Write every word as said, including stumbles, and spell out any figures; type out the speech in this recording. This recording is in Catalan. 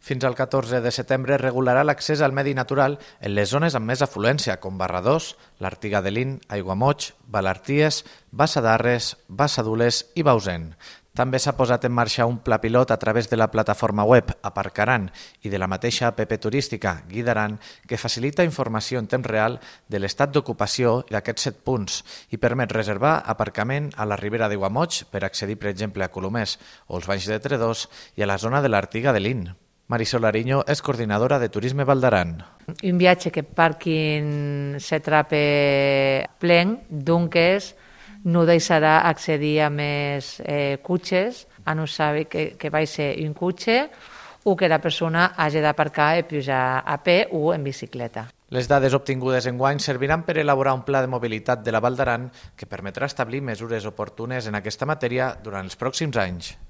Fins al catorze de setembre regularà l'accés al medi natural en les zones amb més afluència, com Barradós, l'Artiga de Lin, Aiguamoig, Valarties, Bassa d'Arres, Bassa d'Ules i Bausen. També s'ha posat en marxa un pla pilot a través de la plataforma web Aparcaran i de la mateixa app turística Guidaran, que facilita informació en temps real de l'estat d'ocupació d'aquests set punts i permet reservar aparcament a la Ribera d'Aiguamoig per accedir, per exemple, a Colomers o els Banys de Tredòs i a la zona de l'Artiga de Lin. Marisol Ariño és coordinadora de Turisme Val d'Aran. Un viatge que parquin s'atrape plen, doncs no deixarà accedir a més eh, cotxes, a no saber que, que va ser un cotxe o que la persona hagi d'aparcar i pujar a peu o en bicicleta. Les dades obtingudes enguany serviran per elaborar un pla de mobilitat de la Val d'Aran que permetrà establir mesures oportunes en aquesta matèria durant els pròxims anys.